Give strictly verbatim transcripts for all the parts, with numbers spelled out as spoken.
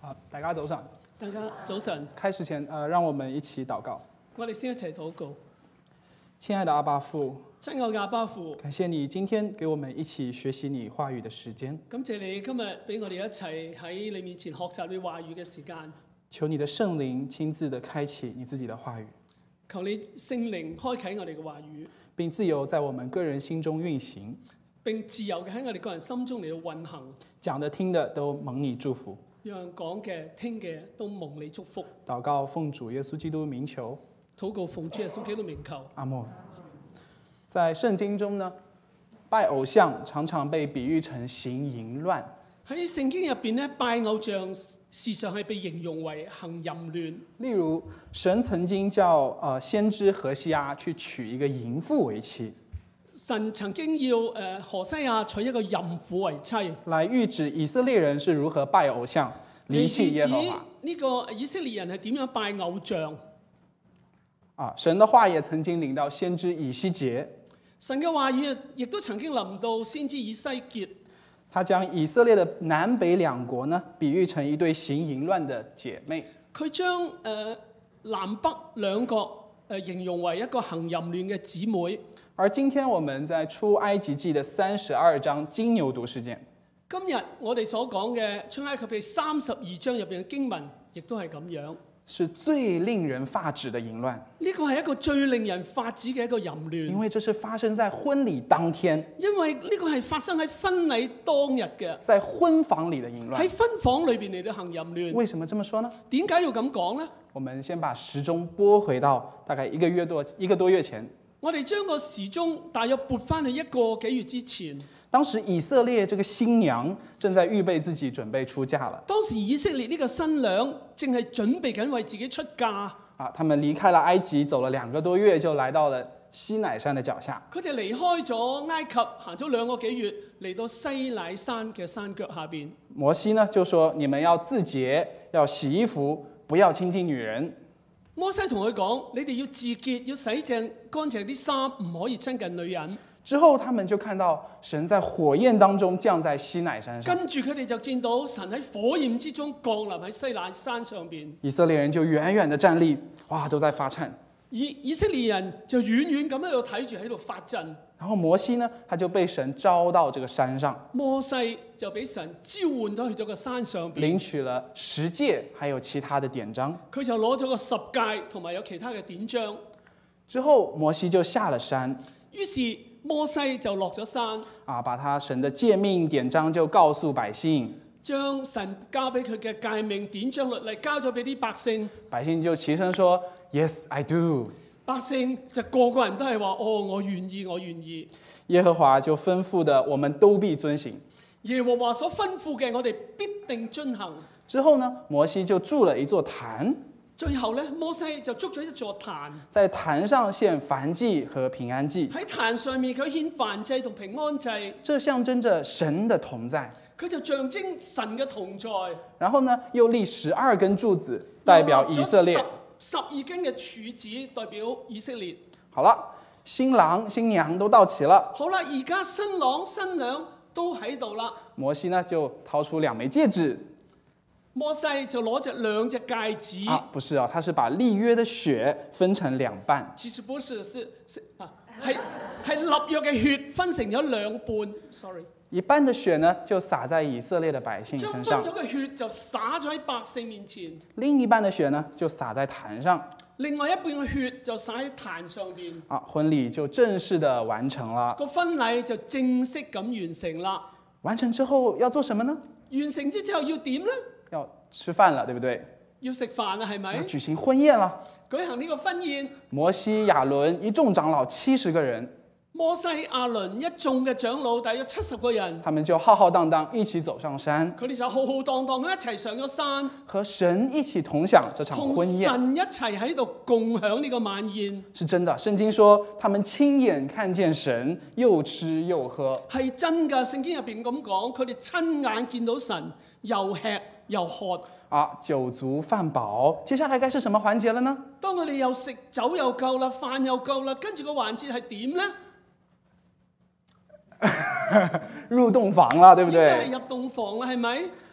好，大家早晨。 大家早晨。 開始前，呃，讓我們一起禱告。 我哋先一齊禱告。 親愛的阿爸父， 親愛嘅阿爸父， 感謝你今天給我們一起學習你話語的時間。 感謝你今日俾我哋一齊喺你面前學習你話語嘅時間。 求你的聖靈親自的開啟你自己的話語。 求你聖靈開啟我哋嘅話語， 並自由在我們個人心中運行。 並自由嘅喺我哋個人心中嚟到運行。 講的聽的都蒙你祝福。 讓講嘅聽嘅都蒙你祝福。 禱告奉主耶穌基督名求。 禱告奉主耶穌基督名求。 阿門。在聖經中呢，拜偶像常常被比喻成行淫亂。 喺聖經入邊咧，拜偶像時常係被形容為行淫亂。 例如，神曾經叫呃先知何西阿去娶一個淫婦為妻。 神曾經要誒、呃、何西阿娶一個淫婦為妻， 來預指以色列人是如何拜偶像、離棄耶和華。 呢個以色列人係點樣拜偶像？ 啊，神的話也曾經臨到先知以西結。 神嘅話語亦都曾經臨到先知以西結。 他將以色列的南北兩國呢，比喻成一對行淫亂的姐妹。 佢將誒南北兩國誒形容為一個行淫亂嘅姊妹。 而今天我們在出埃及記的三十二章金牛犢事件。 今日我哋所講嘅出埃及記三十二章入邊嘅經文，亦都係咁樣。 是最令人髮指的淫亂。 呢個係一個最令人髮指嘅一個淫亂。 因為這是發生在婚禮當天。 因為呢個係發生喺婚禮當日嘅。 在婚房裡的淫亂。 喺婚房裏邊嚟到行淫亂。 為什麼這麼說呢？ 點解要咁講呢？ 我們先把時鐘撥回到大概一個月多一個多月前。 我哋將個時鐘大約撥翻去一個幾月之前。 當時以色列這個新娘正在預備自己準備出嫁了。 當時以色列呢個新娘正係準備緊為自己出嫁。 啊，他們離開了埃及，走了兩個多月，就來到了西乃山的腳下。 佢哋離開咗埃及，行咗兩個幾月，嚟到西乃山嘅山腳下邊。 摩西呢就說：你們要自潔，要洗衣服，不要親近女人。 摩西同佢講：你哋要自潔，要洗淨乾淨啲衫，唔可以親近女人。 之後，他們就看到神在火焰當中降在西乃山上。 跟住佢哋就見到神喺火焰之中降臨喺西乃山上邊。 以色列人就遠遠地站立，哇，都在發顫。 以以色列人就遠遠咁喺度睇住喺度發震。 然後摩西呢，他就被神召到這個山上。 摩西就俾神召喚到去咗個山上邊， 領取了十誡，還有其他的典章。 佢就攞咗個十誡同埋有其他嘅典章。 之後摩西就下了山。 於是摩西就落咗山， 啊，把他神的誡命典章就告訴百姓， 將神交俾佢嘅誡命典章律例交咗俾啲百姓。 百姓就齊聲說 ：Yes, I do。 百姓就個個人都係話：哦，我願意，我願意。 耶和華就吩咐的，我們都必遵行。 耶和華所吩咐嘅，我哋必定遵行。 之後呢，摩西就築了一座壇。 最後咧，摩西就築咗一座壇， 在壇上獻燔祭和平安祭。 喺壇上面佢獻燔祭同平安祭， 這象徵着神的同在。 佢就象徵神嘅同在。 然後呢，又立十二根柱子，代表以色列。 十二根嘅柱子代表以色列。 好了，新郎新娘都到齊了。 好啦，而家新郎新娘都喺度啦。 摩西呢就掏出兩枚戒指。 摩西就攞着兩隻戒指。 啊，不是啊，他是把立約的血分成兩半。 其實不是，是是啊，係係立約嘅血分成咗兩半。Sorry。 一半的血呢，就灑在以色列的百姓身上。 將分咗嘅血就灑咗喺百姓面前。 另一半的血呢，就灑在壇上。 另外一半嘅血就灑喺壇上邊。 啊，婚禮就正式的完成了。 個婚禮就正式咁完成啦。 完成之後要做什麼呢？ 完成之後要點呢？ 要吃飯了，對不對？ 要食飯啦，係咪？ 要舉行婚宴啦。 舉行呢個婚宴。 摩西、亞倫一眾長老七十個人。 摩西、亞倫一眾嘅長老大約七十個人， 他們就浩浩蕩蕩一起走上山。 佢哋就浩浩蕩蕩咁一齊上咗山， 和神一起同享這場婚宴。 同神一齊喺度共享呢個晚宴。 是真的，聖經說他們親眼看見神，又吃又喝。 係真㗎，聖經入邊咁講，佢哋親眼見到神，又吃又喝。 啊，酒足飯飽，接下來該是什麼環節了呢？ 當佢哋又食酒又夠啦，飯又夠啦，跟住個環節係點呢？ 入洞房了，對不對？ 應該係入洞房啦，係咪？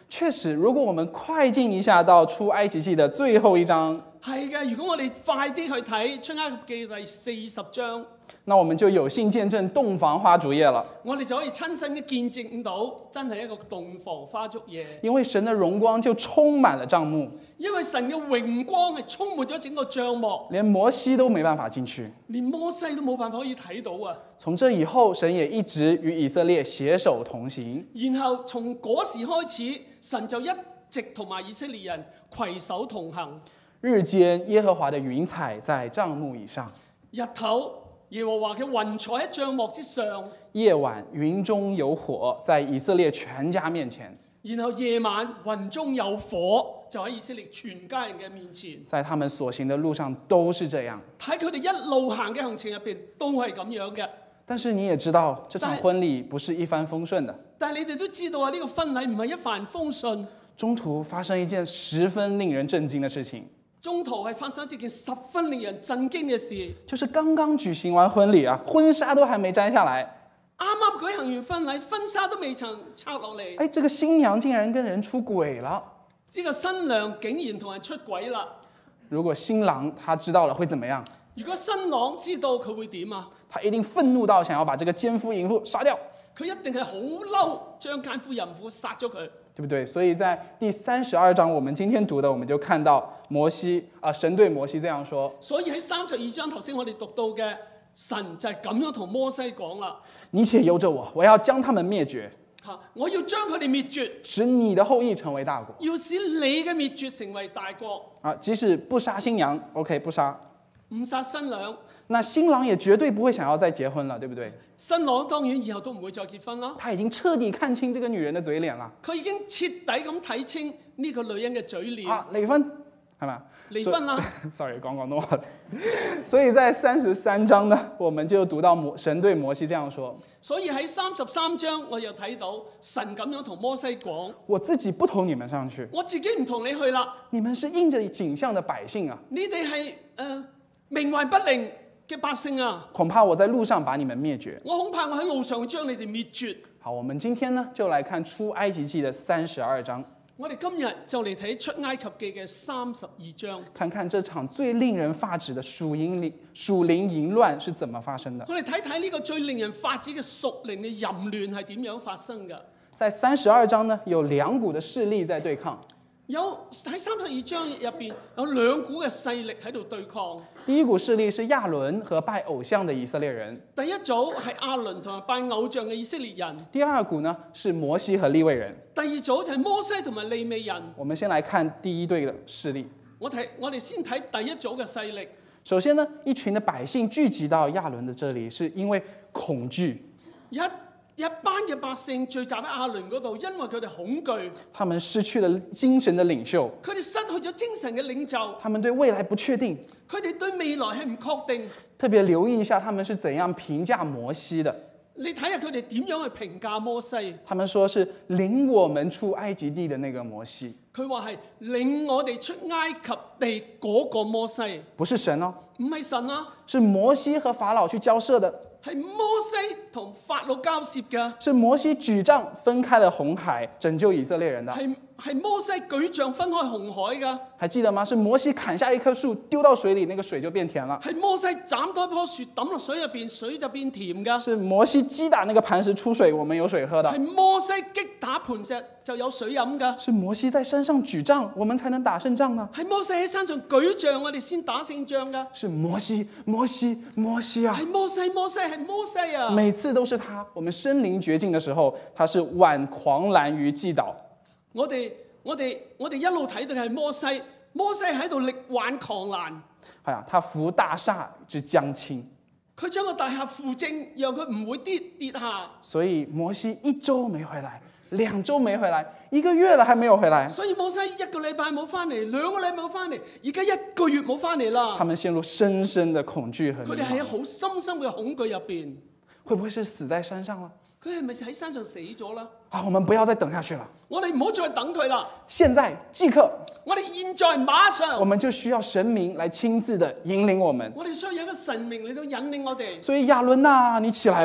确实，如果我們快進一下到出埃及記的最後一章， 係嘅，如果我哋快啲去睇出埃及記第四十章， 那我們就有幸見證洞房花燭夜了。 我哋就可以親身嘅見證到，真係一個洞房花燭夜。 因為神的榮光就充滿了帳幕， 因為神嘅榮光係充滿咗整個帳幕， 連摩西都沒辦法進去。 連摩西都冇辦法可以睇到啊！ 從這以後，神也一直與以色列攜手同行。 然後從嗰時開始，神就一直同埋以色列人攜手同行。 日間耶和華的雲彩在帳幕以上， 日頭耶和華嘅雲彩喺帳幕之上， 夜晚雲中有火，在以色列全家面前。 然後夜晚雲中有火，就喺以色列全家人嘅面前。 在他們所行的路上都是這樣。 睇佢哋一路行嘅行程入邊都係咁樣嘅。 但是你也知道，這場婚禮不是一帆風順的。 但係你哋都知道啊，呢個婚禮唔係一帆風順。 中途發生一件十分令人震驚的事情。 中途係發生一件十分令人震驚嘅事， 就是剛剛舉行完婚禮啊，婚紗都還沒摘下來， 啱啱舉行完婚禮，婚紗都未曾拆落嚟。 哎，這個新娘竟然跟人出軌了。 呢個新娘竟然同人出軌啦！ 如果新郎他知道了會怎麼樣？ 如果新郎知道佢會點啊？ 他一定憤怒到想要把這個奸夫淫婦殺掉。 佢一定係好嬲，將奸夫淫婦殺咗佢。 對不對？所以在第三十二章，我們今天讀的，我們就看到摩西啊、呃，神對摩西這樣說。 所以喺三十二章頭先我哋讀到嘅，神就係咁樣同摩西講啦。 你且由着我，我要將他們滅絕。 嚇！我要將佢哋滅絕， 使你的後裔成為大國。 要使你嘅滅絕成為大國。 啊，即使不殺新娘 ，OK， 不殺。 唔殺新娘， 那新郎也絕對不會想要再結婚了，對不對？ 新郎當然以後都唔會再結婚啦。 他已經徹底看清這個女人的嘴臉了。 佢已經徹底咁睇清呢個女人嘅嘴臉。 啊，離婚係嘛？ 離婚啦。 Sorry，講廣東話。所以在三十三章呢，我們就讀到摩神對摩西這樣說。 所以喺三十三章，我又睇到神咁樣同摩西講： 我自己不同你們上去， 我自己唔同你去啦。 你們是應着景象的百姓啊。 你哋係誒冥頑不靈嘅百姓啊！ 恐怕我在路上把你們滅絕。 我恐怕我喺路上會將你哋滅絕。 好，我們今天呢就來看出埃及記的三十二章。 我哋今日就嚟睇出埃及記嘅三十二章， 看看這場最令人發指的屬靈屬靈淫亂是怎麼發生的。 我哋睇睇呢個最令人發指嘅屬靈嘅淫亂係點樣發生嘅。 在三十二章呢，有兩股的勢力在對抗。 有喺三十二章入邊有兩股嘅勢力喺度對抗。 第一股勢力是亞倫和拜偶像的以色列人。 第一組係亞倫同埋拜偶像嘅以色列人。 第二股呢是摩西和利未人。 第二組就係摩西同埋利未人。 我們先來看第一隊的勢力。 我睇我哋先睇第一組嘅勢力。 首先呢，一群的百姓聚集到亞倫的這裡，是因為恐懼。 一一班嘅百姓聚集喺亞倫嗰度，因為佢哋恐懼， 他們失去了精神的領袖， 佢哋失去咗精神嘅領袖， 他們對未來不確定， 佢哋對未來係唔確定。 特別留意一下他們是怎樣評價摩西的。 你睇下佢哋點樣去評價摩西？ 他們說是領我們出埃及地的那個摩西。 佢話係領我哋出埃及地嗰個摩西， 不是神哦， 唔係神啊， 是摩西和法老去交涉的。 係摩西同法老交涉嘅， 是摩西舉杖分開了紅海，拯救以色列人的。 係係摩西舉杖分開紅海嘅， 還記得嗎？是摩西砍下一棵樹丟到水裡，那個水就變甜了。 係摩西斬多一棵樹抌落水入邊，水就變甜嘅。 是摩西擊打那個磐石出水，我們有水喝的。 係摩西擊打磐石就有水飲嘅。 是摩西在山上舉杖，我們才能打勝仗呢。 係摩西喺山上舉杖，我哋先打勝仗嘅。 是摩西，摩西，摩西啊！ 係摩西，摩西係摩西啊！ 每次都是他，我們身臨絕境的時候，他是挽狂瀾於既倒。 我哋我哋我哋一路睇到係摩西，摩西喺度力挽狂瀾。 係啊，他扶大廈之將傾。 佢將個大廈扶正，讓佢唔會跌跌下。 所以摩西一周沒回來，兩周沒回來，一個月了還沒有回來。 所以摩西一個禮拜冇翻嚟，兩個禮拜冇翻嚟，而家一個月冇翻嚟啦。 他們陷入深深的恐懼和迷茫。 佢哋喺好深深嘅恐懼入邊。 會不會是死在山上了？ 佢係咪喺山上死咗啦？ 啊，我們不要再等下去了。 我哋唔好再等佢啦。 現在即刻， 我哋現在馬上， 我們就需要神明來親自的引領我們。 我哋需要有一個神明嚟到引領我哋。 所以亞倫啊，你起來吧。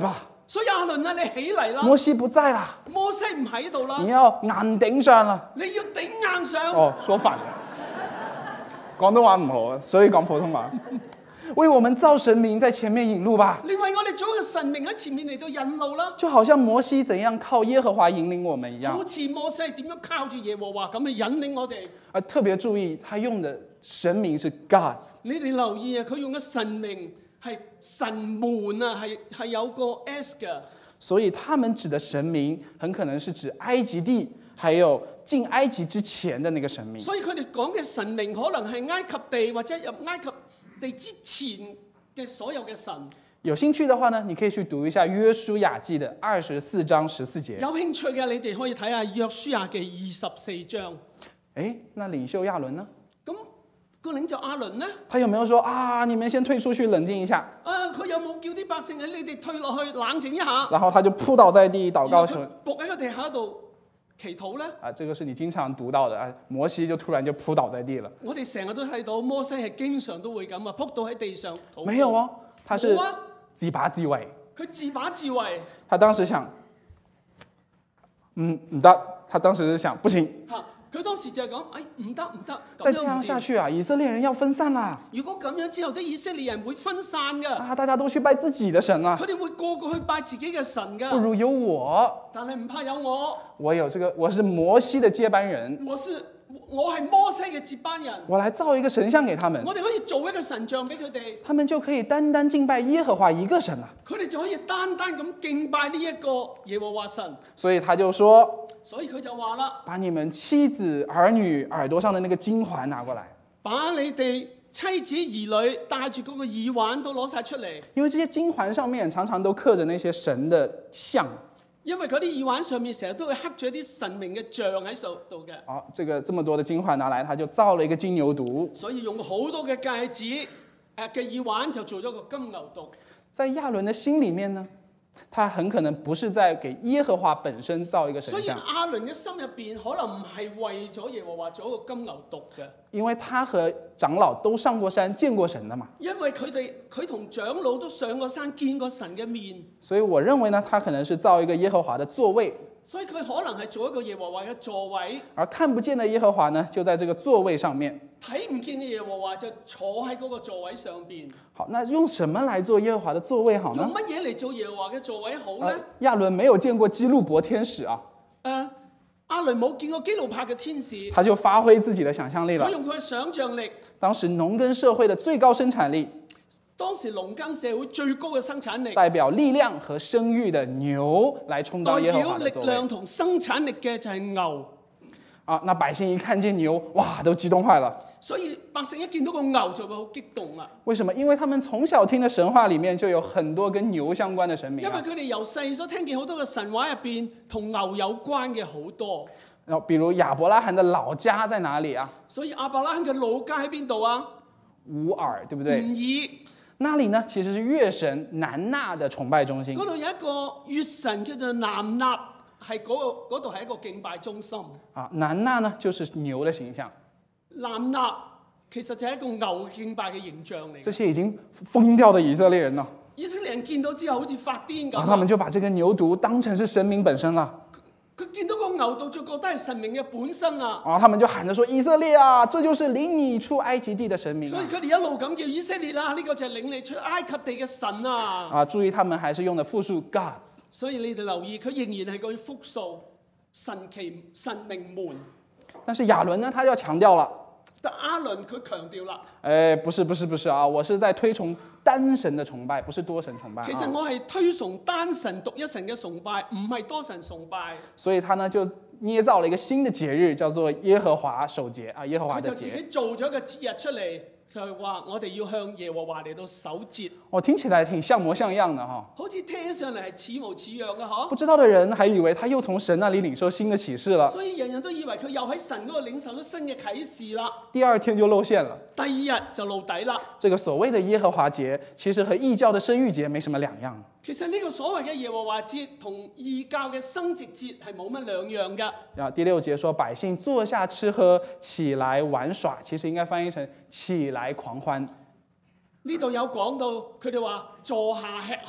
所以亞倫啊，你起嚟啦！ 摩西不在啦， 摩西唔喺度啦， 你要硬頂上啦。 你要頂硬上。 哦，說反了，廣東話唔好啊，所以講普通話。為我們造神明在前面引路吧。 你為我哋做個神明喺前面嚟到引路啦。 就好像摩西怎樣靠耶和華引領我們一樣。 好似摩西點樣靠住耶和華咁去引領我哋。 啊，特別注意，他用的神明是 God。 你哋留意啊，佢用嘅神明係神門啊，係係有個 S 嘅。 所以他們指的神明，很可能是指埃及地，還有進埃及之前的那個神明。 所以佢哋講嘅神明可能係埃及地或者入埃及地之前嘅所有嘅神。 有興趣的話呢，你可以去讀一下約書亞記的二十四章十四節。 有興趣嘅你哋可以睇下約書亞記二十四章。 誒，那領袖亞倫呢？ 咁個領袖亞倫呢？ 他有沒有說啊？你們先退出去冷靜一下。 啊，佢有冇叫啲百姓啊？你哋退落去冷靜一下。 然後他就撲倒在地禱告說： 伏喺個地下度祈禱咧。 啊，這個是你經常讀到的啊。摩西就突然就撲倒在地了。 我哋成日都睇到摩西係經常都會咁啊，撲倒喺地上禱告。 沒有哦，他是啊， 自把自為。 佢自把自為。 他當時想，嗯，唔得。他當時想，不行。 嚇！佢當時就係講，哎，唔得唔得， 再這樣下去啊，以色列人要分散啦。 如果咁樣之後，啲以色列人會分散㗎。 啊，大家都去拜自己的神啦。 佢哋會個個去拜自己嘅神㗎。 不如有我。 但係唔怕有我。 我有這個，我是摩西的接班人。 我是我係摩西嘅接班人。 我來造一個神像給他們。 我哋可以做一個神像俾佢哋。 他們就可以單單敬拜耶和華一個神啦。 佢哋就可以單單咁敬拜呢一個耶和華神。 所以他就說。 所以佢就話啦， 把你們妻子兒女耳朵上的那個金環拿過來， 把你哋妻子兒女戴住嗰個耳環都攞晒出嚟。 因為這些金環上面常常都刻着那些神的像。 因為嗰啲耳環上面成日都會刻住一啲神明嘅像喺度嘅。 好、哦，這個這麼多的金環拿來，他就造了一個金牛犢。 所以用好多嘅戒指誒嘅耳環就做咗個金牛犢。 在亞倫的心裡面呢，他很可能不是在給耶和華本身造一個神像。 所以亞倫嘅心入邊可能唔係為咗耶和華做一個金牛犢嘅。因為他和長老都上過山見過神的嘛。 因為佢哋佢同長老都上過山見過神嘅面。 所以我認為呢，他可能是造一個耶和華的座位。 所以佢可能係做一個耶和華嘅座位。 而看不見的耶和華呢，就在這個座位上面。 睇唔見嘅耶和華就坐喺嗰個座位上邊。 好，那用什麼來做耶和華的座位好呢？ 用乜嘢嚟做耶和華嘅座位好呢？ 呃、亞倫沒有見過基路伯天使啊。 誒、呃，亞倫冇見過基路伯嘅天使。 他就發揮自己的想象力了。 佢用佢嘅想像力。 當時農耕社會的最高生產力。 當時農耕社會最高嘅生產力。 代表力量和生育的牛來充當耶和華的座位。 代表力量同生產力嘅就係牛。 啊，那百姓一看見牛，哇，都激動壞了。 所以百姓一見到個牛就會好激動啊！ 為什麼？因為他們從小聽的神話裡面就有很多跟牛相關的神明、啊。 因為佢哋由細所聽見好多嘅神話入邊同牛有關嘅好多。 然後，比如亞伯拉罕的老家在哪裡啊？ 所以亞伯拉罕嘅老家喺邊度啊？ 烏爾，對不對？ 吾爾。 那裡呢，其實是月神南納的崇拜中心。 嗰度有一個月神叫做南納，係嗰個嗰度係一個敬拜中心。 啊，南納呢就是牛的形象。 南納其實就係一個牛敬拜嘅形象嚟。 這些已經瘋掉的以色列人咯。 以色列人見到之後好似發癲咁。 啊，他們就把這個牛犢當成是神明本身啦。 佢見到個牛犢就覺得係神明嘅本身啊！ 啊，他們就喊着說：以色列啊，這就是領你出埃及地的神明、啊。 所以佢哋一路咁叫以色列啊，呢、這個就係領你出埃及地嘅神啊！ 啊，注意他們還是用的複數 God。 所以你哋留意，佢仍然係講複數神奇神明門。 但是亞倫呢，他要強調了。 但亞倫佢強調啦。 誒，不是不是不是啊，我是在推崇單神的崇拜，不是多神崇拜。 其實我係推崇單神獨一神嘅崇拜，唔係多神崇拜。 所以他呢就捏造了一個新的節日，叫做耶和華守節啊，耶和華的節。 佢就自己做咗個節日出嚟，就係話我哋要向耶和華嚟到守節。 哦，聽起來挺像模像樣的哈。 好似聽上嚟係似模似樣嘅嗬。 不知道的人還以為他又從神那裡領受新的啟示了。 所以人人都以為佢又喺神嗰度領受咗新嘅啟示啦。 第二天就露餡了。 第二日就露底啦。 這個所謂的耶和華節，其實和異教的生育節沒什麼兩樣。 其實呢個所謂嘅耶和華節同異教嘅生殖節係冇乜兩樣㗎。 啊，第六節說百姓坐下吃喝，起來玩耍，其實應該翻譯成起來狂歡。 呢度有講到佢哋話坐下吃喝，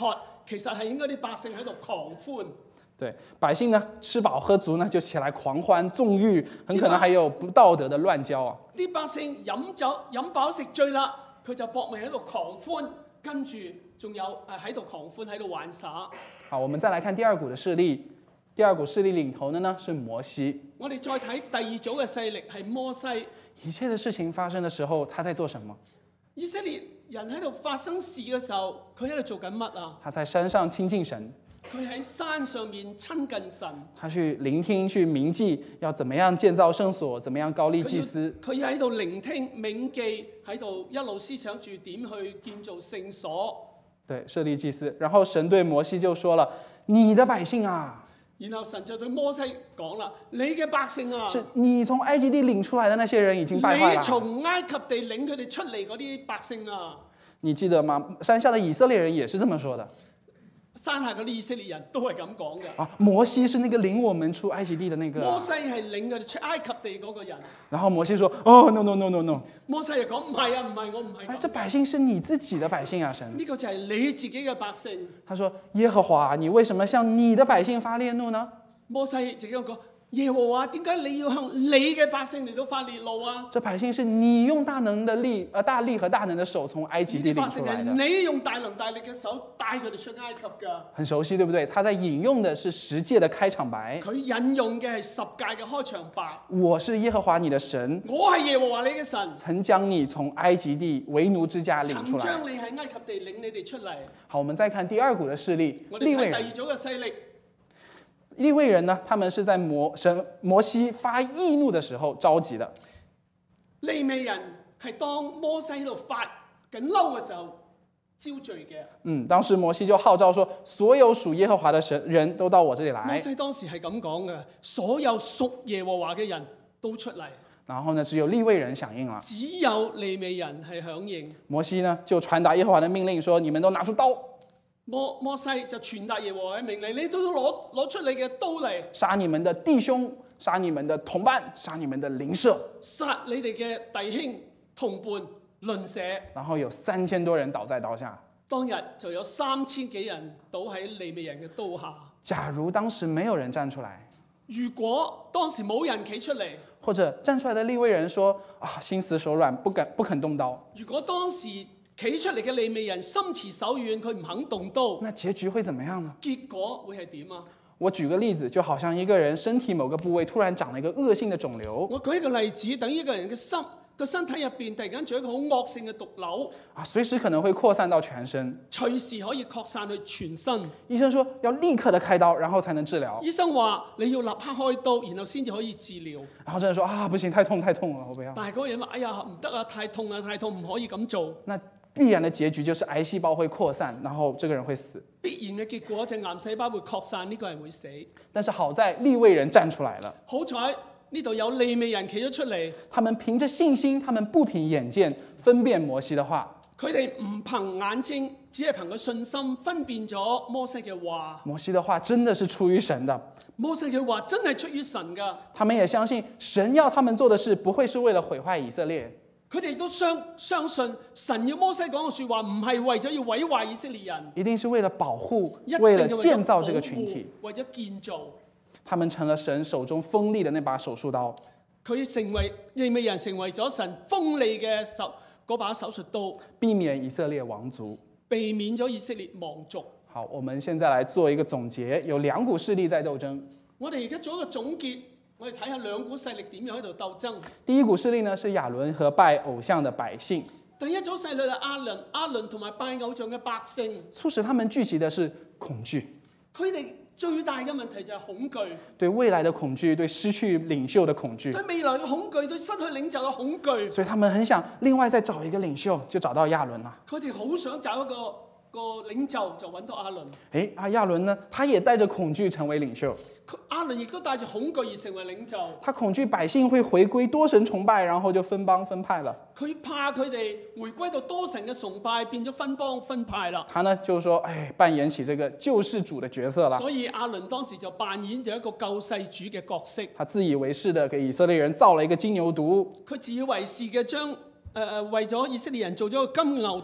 其實係應該啲百姓喺度狂歡。 对，百姓呢吃饱喝足呢，就起来狂歡縱慾，很可能還有不道德的亂交啊。 啲百姓飲酒飲飽食醉啦，佢就搏命喺度狂歡，跟住仲有誒喺度狂歡喺度玩耍。 好，我們再來看第二股的勢力，第二股勢力領頭的呢是摩西。 我哋再睇第二組嘅勢力係摩西。 一切的事情發生的時候，他在做什麼？ 以色列人喺度發生事嘅時候，佢喺度做緊乜啊？ 他在山上親近神。 佢喺山上面親近神， 他去聆聽、去銘記，要怎麼樣建造聖所，怎麼樣高立祭司。 佢喺度聆聽、銘記，喺度一路思想住點去建造聖所。 對，設立祭司。然後神對摩西就說了：你的百姓啊。 然後神就對摩西講啦：你嘅百姓啊， 是你從埃及地領出來的那些人已經敗壞了。 你從埃及地領佢哋出嚟嗰啲百姓啊， 你記得嗎？山下的以色列人也是這麼說的。 山下嗰啲以色列人都係咁講嘅。 啊，摩西是那個領我們出埃及地的那個。 摩西係領佢哋出埃及地嗰個人。 然後摩西說：哦 ，no no no no no。 摩西又講唔係啊，唔係我唔係。 哎，這百姓是你自己的百姓啊，神。 呢個就係你自己嘅百姓。 他說：耶和華，你為什麼向你的百姓發烈怒呢？ 摩西自己講：耶和華，點解你要向你嘅百姓嚟到發烈怒啊？ 這百姓是你用大能的力，呃，大力和大能的手從埃及地領出來的。 你用大能大力嘅手帶佢哋出埃及㗎。 很熟悉，對不對？他在引用的是十誡的開場白。 佢引用嘅係十誡嘅開場白。 我是耶和華你的神， 我係耶和華你嘅神， 曾將你從埃及地為奴之家領出來。 曾將你喺埃及地領你哋出嚟。 好，我們再看第二股的勢力， 我哋睇第二組嘅勢力。 利未人呢，他們是在摩神摩西發義怒的時候召集的。 利未人係當摩西喺度發緊嬲嘅時候招聚嘅。 嗯，當時摩西就號召說，所有屬耶和華的神人都到我這裡來。 摩西當時係咁講嘅，所有屬耶和華嘅人都出嚟。 然後呢，只有利未人響應了。 只有利未人係響應。 摩西呢就傳達耶和華的命令，說：你們都拿出刀。 摩摩西就傳達耶和華嘅命令，你都攞攞出你嘅刀嚟， 殺你們的弟兄，殺你們的同伴，殺你們的鄰舍， 殺你哋嘅弟兄、同伴、鄰舍。 然後有三千多人倒在刀下。 當日就有三千幾人倒喺利未人嘅刀下。 假如當時沒有人站出來， 如果當時冇人企出嚟， 或者站出來的利未人說：啊，心慈手軟，不敢不肯動刀。 如果當時企出嚟嘅利未人心慈手軟，佢唔肯動刀， 那結局會怎麼樣呢？ 結果會係點啊？ 我舉個例子，就好像一個人身體某個部位突然長了一個惡性的腫瘤。 我舉一個例子，等於一個人嘅心個身體入邊突然間做一個好惡性嘅毒瘤， 啊，隨時可能會擴散到全身， 隨時可以擴散去全身。 醫生說要立刻的開刀，然後才能治療。 醫生話你要立刻開刀，然後先至可以治療。 然後真係說啊，不行，太痛太痛了，我不要。 但係嗰個人話：哎呀，唔得啊，太痛啊，太痛，唔可以咁做。 那必然的結局就是癌細胞會擴散，然後這個人會死。 必然嘅結果就係癌細胞會擴散，呢個人會死。 但是好在利未人站出來了。 好彩呢度有利未人企咗出嚟， 他們憑着信心，他們不憑眼見，分辨摩西的話。 佢哋唔憑眼睛，只係憑個信心分辨咗摩西嘅話。 摩西的話真的是出於神的。 摩西嘅話真係出於神㗎。 他們也相信神要他們做的事，不會是為了毀壞以色列。 佢哋都相相信神要摩西講嘅説話，唔係為咗要毀壞以色列人， 一定是為了保護，為了建造這個群體， 為咗建造。 他們成了神手中鋒利的那把手術刀。 佢成為利未人，成為咗神鋒利嘅手嗰把手術刀， 避免以色列亡族， 避免咗以色列亡族。 好，我們現在來做一個總結，有兩股勢力在鬥爭。 我哋而家做一個總結，我哋睇下兩股勢力點樣喺度鬥爭。 第一股勢力呢，是亞倫和拜偶像的百姓。 第一組勢力係亞倫，亞倫同埋拜偶像嘅百姓， 促使他們聚集的是恐懼。 佢哋最大嘅問題就係恐懼， 對未來的恐懼，對失去領袖的恐懼， 對未來嘅恐懼，對失去領袖嘅恐懼。 所以他們很想另外再找一個領袖，就找到亞倫啦。 佢哋好想找一個個領袖，就揾到亞倫。 誒，阿亞倫呢？他也帶着恐懼成為領袖。 亞倫亦都帶住恐懼而成為領袖。 他恐懼百姓會回歸多神崇拜，然後就分幫分派了。 佢怕佢哋回歸到多神嘅崇拜，變咗分幫分派啦。 他呢就說：誒，扮演起這個救世主的角色啦。 所以亞倫當時就扮演咗一個救世主嘅角色。 他自以為是的給以色列人造了一個金牛犢。 佢自以為是嘅將誒誒為咗以色列人做咗個金牛犢。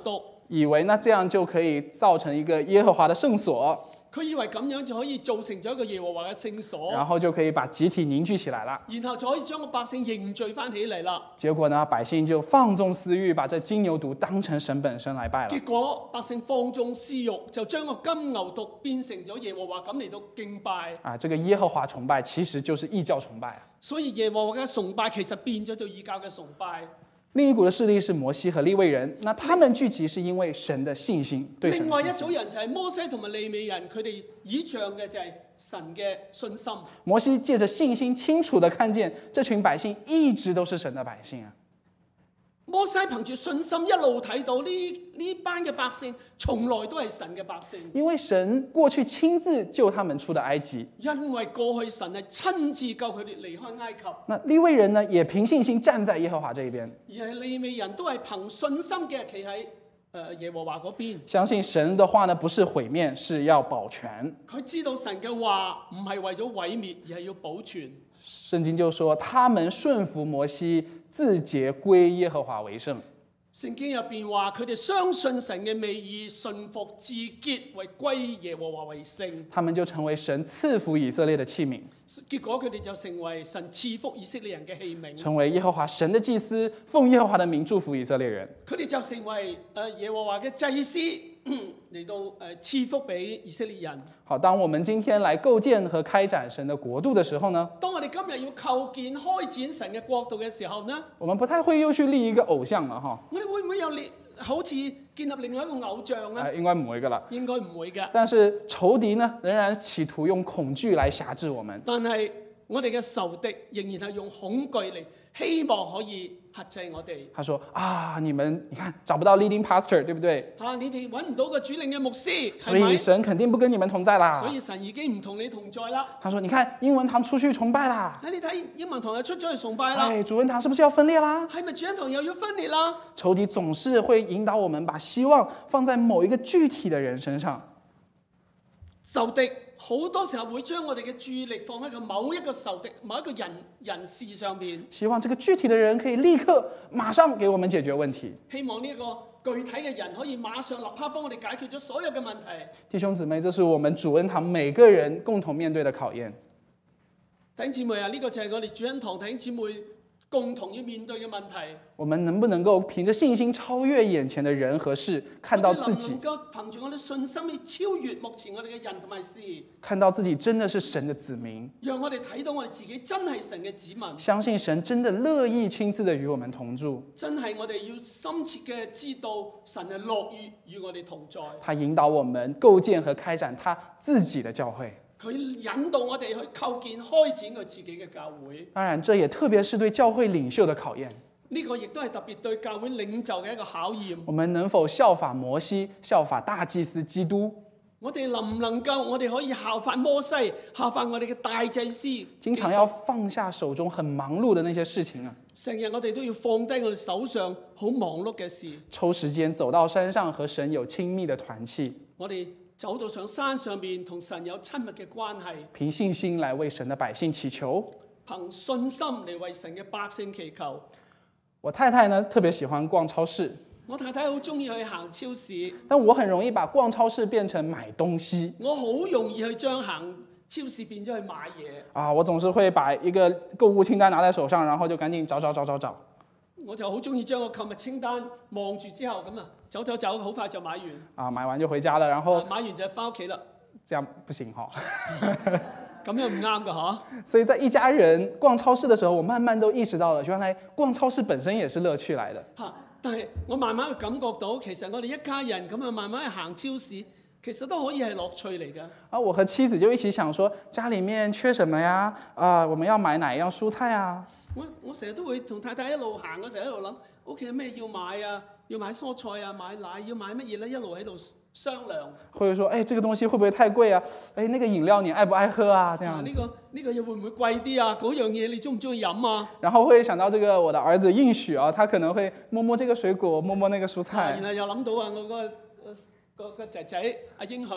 以為呢這樣就可以造成一個耶和華的聖所， 佢以為咁樣就可以造成咗一個耶和華嘅聖所， 然後就可以把集體凝聚起來了。 然後就可以將個百姓凝聚翻起嚟啦。 結果呢，百姓就放縱私慾，把這金牛犢當成神本身來拜了。 結果百姓放縱私慾，就將個金牛犢變成咗耶和華咁嚟到敬拜。 啊，這個耶和華崇拜其實就是異教崇拜啊。 所以耶和華嘅崇拜其實變咗做異教嘅崇拜。 另一股的勢力是摩西和利未人，那他們聚集是因為神的信心，對神的信心。 另外一組人就係摩西同埋利未人，佢哋倚仗嘅就係神嘅信心。 摩西借着信心清楚地看見這群百姓一直都是神的百姓啊。 摩西憑住信心一路睇到呢呢班嘅百姓，從來都係神嘅百姓。 因為神過去親自救他們出的埃及， 因為過去神係親自救佢哋離開埃及。 那利未人呢，也憑信心站在耶和華這一邊， 而係利未人都係憑信心嘅企喺誒耶和華嗰邊， 相信神的話呢，不是毀滅，是要保全。 佢知道神嘅話唔係為咗毀滅，而係要保存。 聖經就說，他們順服摩西，自潔歸耶和華為聖。 聖經入邊話，佢哋相信神嘅美意，順服自潔，為歸耶和華為聖。 他們就成為神賜福以色列的器皿。 結果佢哋就成為神賜福以色列人嘅器皿， 成為耶和華神的祭司，奉耶和華的名祝福以色列人。 佢哋就成為誒耶和華嘅祭司嚟到誒賜福俾以色列人。 好，當我們今天來構建和開展神的國度的時候呢， 當我哋今日要構建開展神嘅國度嘅時候呢， 我們不太會又去立一個偶像了哈。 我哋會唔會有列好似建立另外一個偶像呢？ 誒，應該唔會噶啦。 應該唔會嘅。 但是仇敵呢，仍然企圖用恐懼來轄制我們。 但係我哋嘅仇敵仍然係用恐懼嚟希望可以轄制我哋。 他說啊，你們你看找不到 leading pastor，對不對？ 嚇、啊，你哋揾唔到個主領嘅牧師， 所以神肯定不跟你們同在啦。 所以神已經唔同你同在啦。 他說，你看英文堂出去崇拜啦。 你睇英文堂又出咗去崇拜啦。 哎，主恩堂是不是要分裂啦？ 係咪主恩堂又要分裂啦？ 仇敵總是會引導我們把希望放在某一個具體的人身上。 仇敵好多時候會將我哋嘅注意力放喺個某一個仇敵、某一個人人事上邊， 希望這個具體的人可以立刻、馬上給我們解決問題。 希望呢一個具體嘅人可以馬上立刻幫我哋解決咗所有嘅問題。 弟兄姊妹，這是我們主恩堂每個人共同面對的考驗。 弟兄姊妹啊，呢個就係我哋主恩堂弟兄姊妹共同要面對嘅問題。 我們能不能夠憑着信心超越眼前的人和事，看到自己？ 能唔能夠憑住我哋信心去超越目前我哋嘅人同埋事？ 看到自己真的是神的子民， 讓我哋睇到我哋自己真係神嘅子民。 相信神真的樂意親自的與我們同住。 真係我哋要深切嘅知道神係樂意與我哋同在。 他引導我們構建和開展他自己的教會。 佢引導我哋去構建開展佢自己嘅教會。 當然，這也特別是對教會領袖的考驗。 呢個亦都係特別對教會領袖嘅一個考驗。 我們能否效法摩西，效法大祭司基督？ 我哋能唔能夠，我哋可以效法摩西，效法我哋嘅大祭司？ 經常要放下手中很忙碌的那些事情啊！ 成日我哋都要放低我哋手上好忙碌嘅事， 抽時間走到山上和神有親密的團契。 我哋走到上山上面，同神有親密嘅關係， 憑信心來為神的百姓祈求， 憑信心嚟為神嘅百姓祈求。 我太太呢特別喜歡逛超市， 我太太好中意去行超市， 但我很容易把逛超市變成買東西。 我好容易去將行超市變咗去買嘢。 啊，我總是會把一個購物清單拿在手上，然後就趕緊找找找找找。 我就好中意將個購物清單望住之後咁啊，走走走，好快就買完。 啊，買完就回家了，然後、 啊、買完就翻屋企啦。 這樣不行哈。 咁樣唔啱噶嗬。 所以在一家人逛超市的時候，我慢慢都意識到了，原來逛超市本身也是樂趣來的。 嚇！但係我慢慢去感覺到，其實我哋一家人咁啊，慢慢去行超市，其實都可以係樂趣嚟㗎。 啊，我和妻子就一起想說，家裡面缺什麼呀？啊，我們要買哪一樣蔬菜啊？ 我我成日都會同太太一路行嘅時候，一路諗屋企有咩要買啊？要買蔬菜啊，買奶，要買乜嘢咧？一路喺度商量。 或者說，哎，這個東西會不會太貴啊？哎，那個飲料你愛不愛喝啊？這樣子。 呢、啊這個呢、這個嘢會唔會貴啲啊？嗰樣嘢你中唔中意飲啊？ 然後會想到這個我的兒子應許啊，他可能會摸摸這個水果，摸摸那個蔬菜。 啊、然後又諗到啊，我個個個仔仔阿應許，佢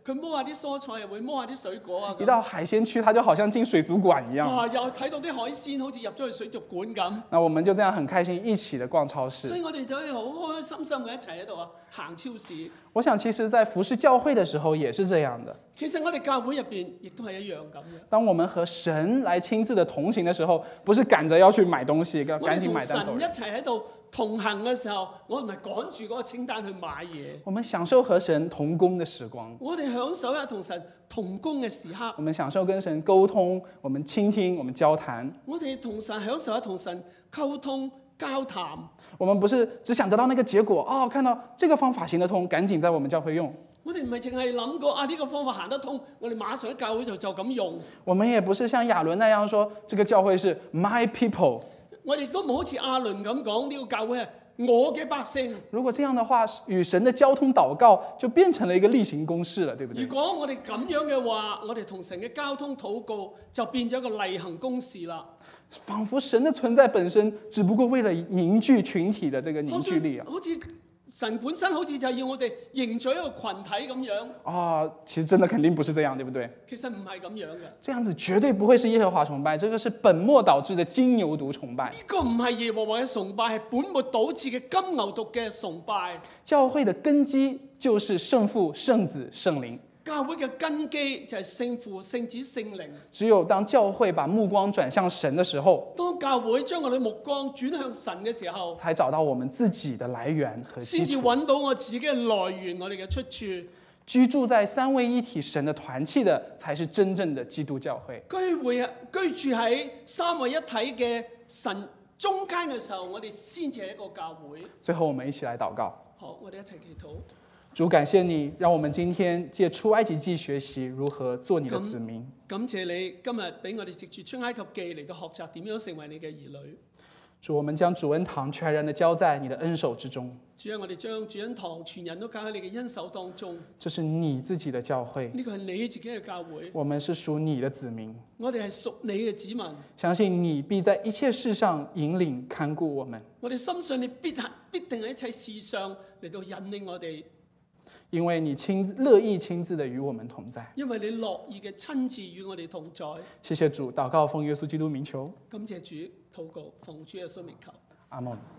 佢摸下啲蔬菜，又會摸下啲水果啊。 一到海鮮區，它就好像進水族館一樣。 啊，又睇到啲海鮮好似入咗去水族館咁。 那我們就這樣很開心，一起的逛超市。 所以我哋就可以好開開心心嘅一齊喺度啊行超市。 我想其實在服侍教會的時候也是這樣的。 其實我哋教會入邊亦都係一樣咁嘅。 當我們和神來親自的同行的時候，不是趕着要去買東西，趕緊買單走人。 我哋同神一齊喺度同行嘅時候，我唔係趕住嗰個清單去買嘢。 我們享受和神同工的時光。 我哋享受一同神同工嘅時刻。 我們享受跟神溝通，我們傾聽，我們交談。 我哋同神享受一同神溝通交談。 我們不是只想得到那個結果，哦，看到這個方法行得通，趕緊在我們教會用。 我哋唔係淨係諗過啊呢個方法行得通，我哋馬上喺教會就就咁用。 我們也不是像亞倫那樣說，這個教會是 my people。 我哋都冇好似亞倫咁講，呢個教會係我嘅百姓。 如果這樣的話，與神的交通禱告就變成了一個例行公事了，對不對？ 如果我哋咁樣嘅話，我哋同神嘅交通禱告就變咗一個例行公事啦。 仿佛神的存在本身，只不過為了凝聚群體的這個凝聚力啊！ 好似神本身好似就係要我哋凝聚一個群體咁樣。 啊，其實真的肯定不是這樣，對不對？ 其實唔係咁樣嘅。 這樣子絕對不會是耶和華崇拜，這個是本末倒置的金牛犢崇拜。 呢個唔係耶和華嘅崇拜，係本末倒置嘅金牛犢嘅崇拜。 教會的根基就是聖父、聖子、聖靈。 教會嘅根基就係聖父、聖子、聖靈。 只有當教會把目光轉向神的時候， 當教會將我哋目光轉向神嘅時候， 才找到我們自己的來源和基礎， 先至揾到我自己嘅來源，我哋嘅出處。 居住在三位一體神的團契的，才是真正的基督教會。 居會居住喺三位一體嘅神中間嘅時候，我哋先至係一個教會。 最後，我們一起來禱告。 好，我哋一齊祈禱。 主，感謝你，讓我們今天借出埃及記學習如何做你的子民。 感謝你今日俾我哋藉住出埃及記嚟到學習點樣成為你嘅兒女。 主，我們將主恩堂全然的交在你的恩手之中。 主啊，我哋將主恩堂全人都交喺你嘅恩手當中。 這是你自己的教會， 呢個係你自己嘅教會。 我們是屬你的子民。 我哋係屬你嘅子民。 相信你必在一切事上引領看顧我們。 我哋深信你必必定喺一切事上嚟到引領我哋。 因為你親自樂意親自的與我們同在， 因為你樂意嘅親自與我哋同在。 謝謝主，禱告奉耶穌基督名求。 感謝主，禱告奉主耶穌名求。 阿門。